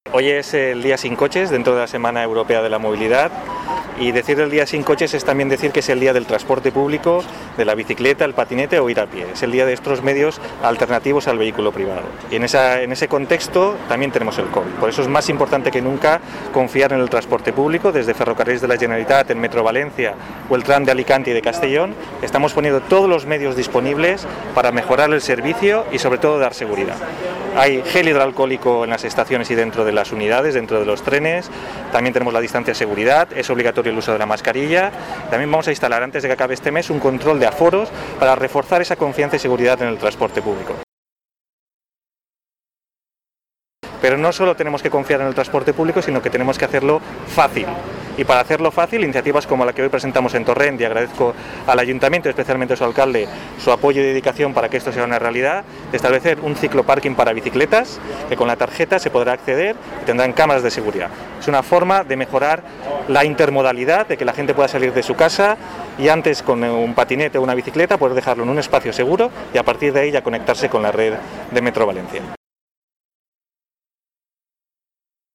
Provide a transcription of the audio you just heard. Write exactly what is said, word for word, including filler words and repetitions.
Hoy es el Día Sin Coches dentro de la Semana Europea de la Movilidad, y decir el Día Sin Coches es también decir que es el día del transporte público, de la bicicleta, el patinete o ir a pie. Es el día de estos medios alternativos al vehículo privado. Y en, esa, en ese contexto también tenemos el COVID. Por eso es más importante que nunca confiar en el transporte público. Desde Ferrocarriles de la Generalitat, el Metro Valencia o el tram de Alicante y de Castellón, estamos poniendo todos los medios disponibles para mejorar el servicio y sobre todo dar seguridad. Hay gel hidroalcohólico en las estaciones y dentro de las unidades, dentro de los trenes. También tenemos la distancia de seguridad, es obligatorio el uso de la mascarilla. También vamos a instalar antes de que acabe este mes un control de aforos para reforzar esa confianza y seguridad en el transporte público. Pero no solo tenemos que confiar en el transporte público, sino que tenemos que hacerlo fácil. Y para hacerlo fácil, iniciativas como la que hoy presentamos en Torrent, y agradezco al Ayuntamiento, especialmente a su alcalde, su apoyo y dedicación para que esto sea una realidad, de establecer un cicloparking para bicicletas, que con la tarjeta se podrá acceder y tendrán cámaras de seguridad. Es una forma de mejorar la intermodalidad, de que la gente pueda salir de su casa y antes con un patinete o una bicicleta poder dejarlo en un espacio seguro y a partir de ahí ya conectarse con la red de Metro Valencia.